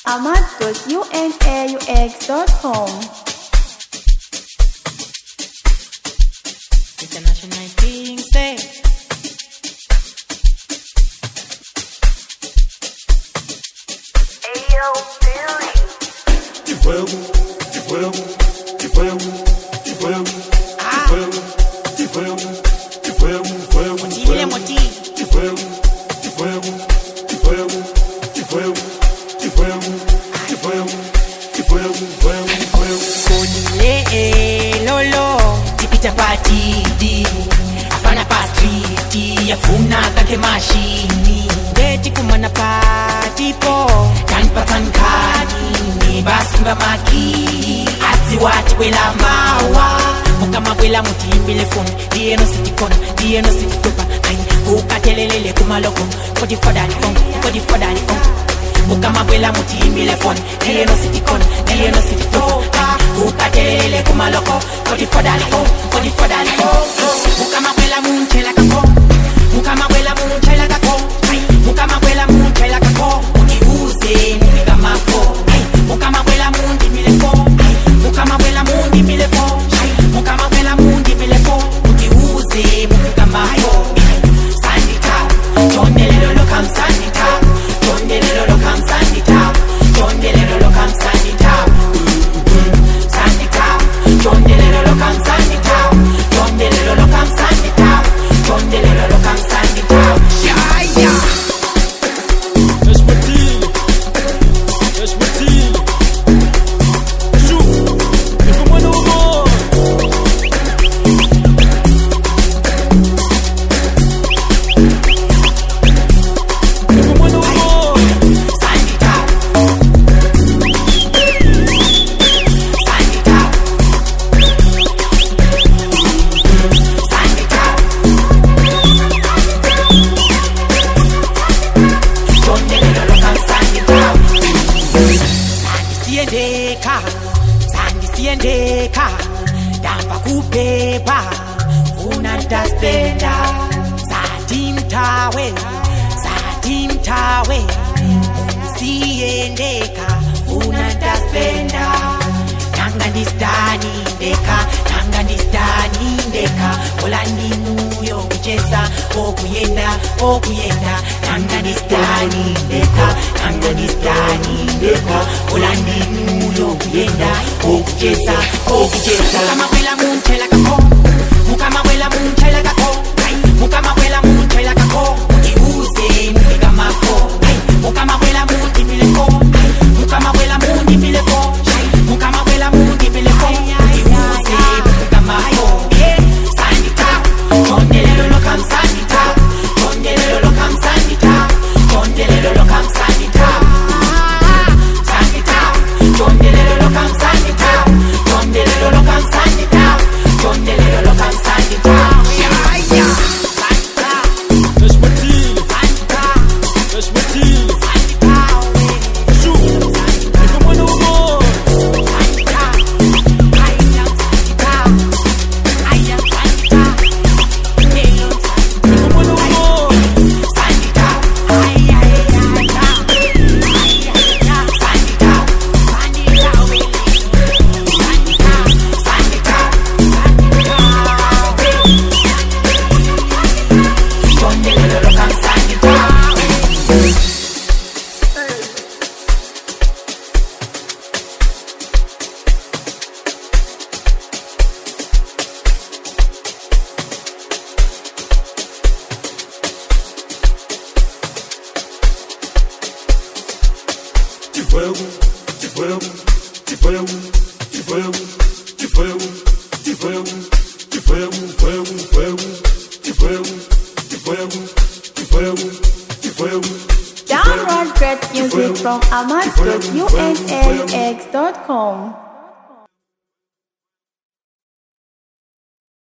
amad.unaux.com. International thing say. Ayo, Billy. De fuego, de fuego, de fuego, de fuego, de fuego, de fuego, de fuego, fuego, Motile moti. de fuego, de fuego, de fuego, de fuego, de fuego, de fuego, de fuego, fuego, fuego. Konile lolo. Tipita patidi. Afana pastriti. Yafuna kake mashini. Beti kumana patipo. Kanpa tankani. Basunga maki. Ati wati wela mawa. Mukama wela mutimbile phone. Dieno city corner. Dieno city topa. Ukatelelele kumaloko. Kodi fadali on. Kodi fadali on. Mukama wela mutimbile phone. Dieno city corner. Dieno city topa. Ukatelelele kumaloko. Kodi fadali on. Kodi fadali on. Mukama wela munchela kako. Mukama wela munchela kako. Mukama wela munchela kako. Ukiuze mukama fo. Mukama wela mundi milefo. Mukama wela mundi milefo. Mukama wela mundi milefo. Ukiuze mukama fo. Sandita, tondelelo lokam sandita. Tondelelo lokam sandita. Tondelelo lokam sandita. Sandita, tondelelo lokam sandita. Tondelelo lokam sandita. Tondelelo lokam sandita. Yeah. Sandisiendeka dampa kupepa unantaspenda satimtawe siendeka unantaspenda nangandistani ndeka olandinuyo kuchesa okuyenda nangandistani ndeka olandinuyo kuyenda okuchesa mukama wela munchela kako mukama wela munchela kako mukama wela munchela kako ukiuze mukama fo mukama wela mundi milefo mukama wela mundi milefo mukama wela mundi milefo ukiuze mukama fo sandita tondelelo lokam sandita tondelelo lokam sandita tondelelo lokam sandita sandita tondelelo lokam sandita tondelelo lokam sandita tondelelo lokam sandita Download great music from amad.unaux.com.